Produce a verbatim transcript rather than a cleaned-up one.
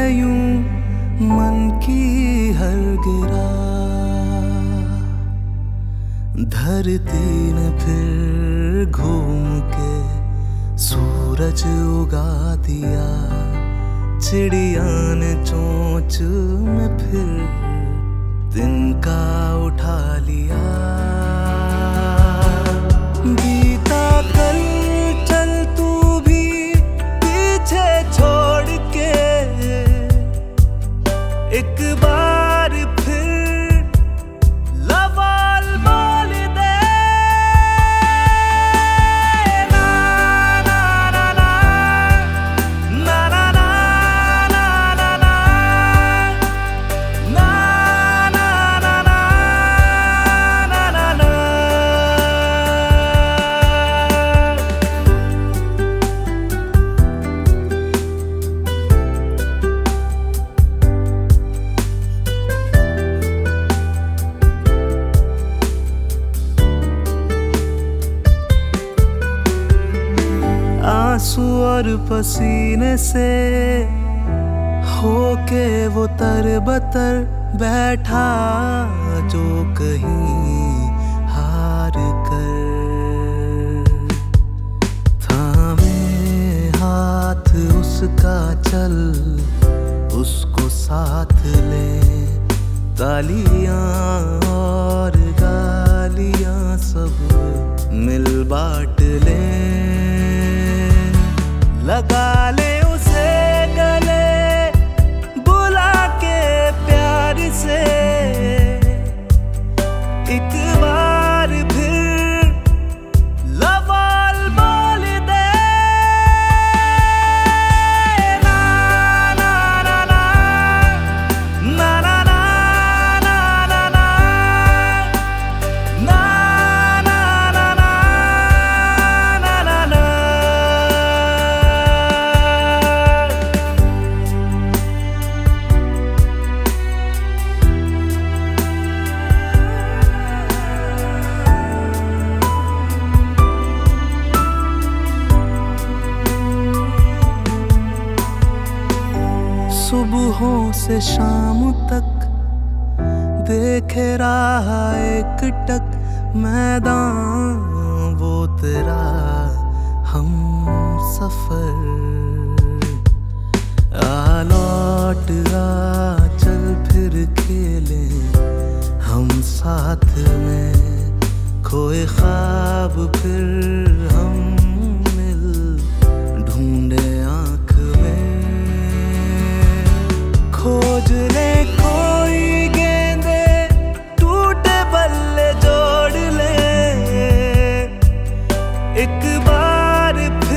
यूं मन की हर गिरा, धरती ने फिर घूम के सूरज उगा दिया, चिड़िया ने चोंच में फिर तिनका उठा लिया। बीता कल चल तू भी पीछे छोड़ के, एक बार फिर लवाल बोल दे। ना ना ना ना ना ना ना ना ना ना ना ना ना ना। आंसू और पसीने से होके वो तरबतर बैठा, जो कहीं हार कर थामे हाथ उसका, चल उसको साथ ले। तालियां और गालियां सब मिल बांट ले, लगा ले उसे गले बुला के प्यार से। एक बार फिर लवाल बोल दे। ना ना ना ना ना ना ना ना ना ना ना ना ना ना ना। सुबहों से शाम तक देखे रहा एक टक मैदान, वो तेरा हम सफर। आ लौट आ चल फिर खेले हम साथ में, खोए ख्वाब फिर हम मिल ढूंढे आँख में। खोज ले कोई गेंदे टूटे बल्ले जोड़ ले, एक बार फिर